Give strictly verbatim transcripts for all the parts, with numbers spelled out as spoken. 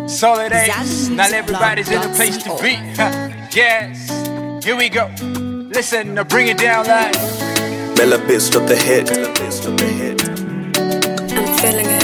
Solid Ace, not everybody's in the place to be. Yes, here we go. Listen, now bring it down like Bella Biz drop the hit. I'm feeling it.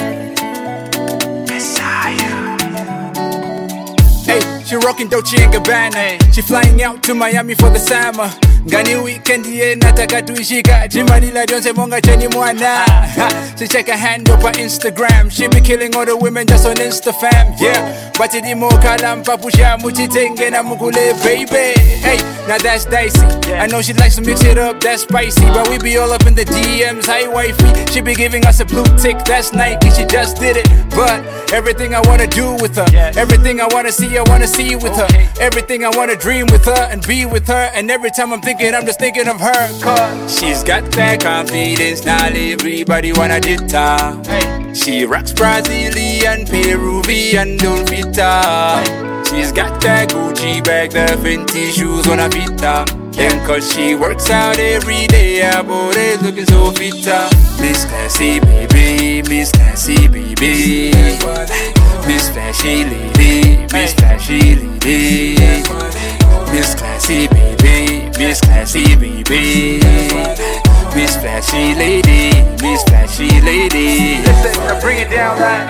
Hey, she rockin' Dolce and Gabbana. She flying out to Miami for the summer. Ngani weekend ye nataka tuishika Jimanila Jones monga cheni mwana. She check her hand up on Instagram. She be killing all the women just on Instafam. Yeah, but it mo kalampa pusha muchitenge na mukule baby. Hey, now that's dicey. I know she likes to mix it up, that's spicy. But we be all up in the D Ms, hi wifey. She be giving us a blue tick, that's Nike. She just did it, but everything I wanna do with her, everything I wanna see, I wanna see with her. Everything I wanna dream with her and be with her. And every time I'm thinking, I'm just thinking of her. Cause she's got that confidence, now everybody wanna did her. She rocks Brazilian, Peruvian, don't fit her. She's got that Gucci bag, the Fenty shoes on her feet. And cause she works out every day, her body's looking so fit. Miss Classy baby, Miss Classy baby, Miss Flashy lady, Miss Flashy lady, Miss Classy baby, Miss Classy baby, Miss Flashy lady, Miss Flashy lady. Listen, now bring it down like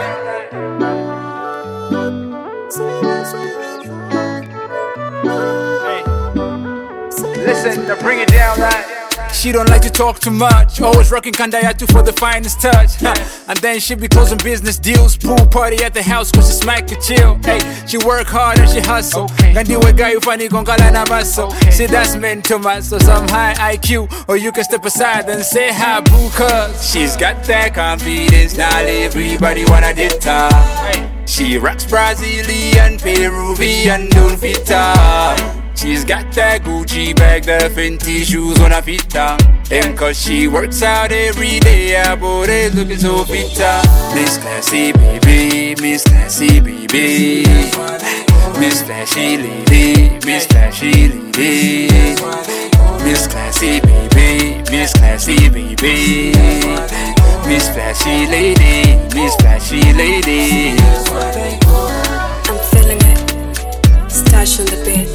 Listen, now bring it down like she don't like to talk too much, always rocking Kandayatu for the finest touch. Huh. And then she be closing business deals, pool party at the house cause she smack to chill. Hey, she work hard and she hustle. Gandiwe guy you funny gongala na muscle. See that's meant to muscle, some high I Q. Or you can step aside and say hi boo, cause she's got that confidence, now everybody wanna date her. She rocks Brazilian, Peruvian, don't fit her. She's got that Gucci bag, the Fenty shoes on her feet. And cause she works out every day, her body's looking so fit. Miss Classy baby, Miss Classy baby, Miss Flashy lady, Miss Flashy lady, Miss Classy baby, Miss Classy baby, Miss Flashy lady, Miss Flashy lady. I'm feeling it. Stash on the bed.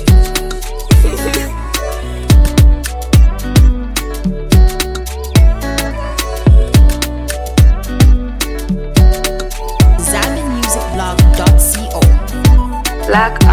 Zambian Music Blog dot co. Black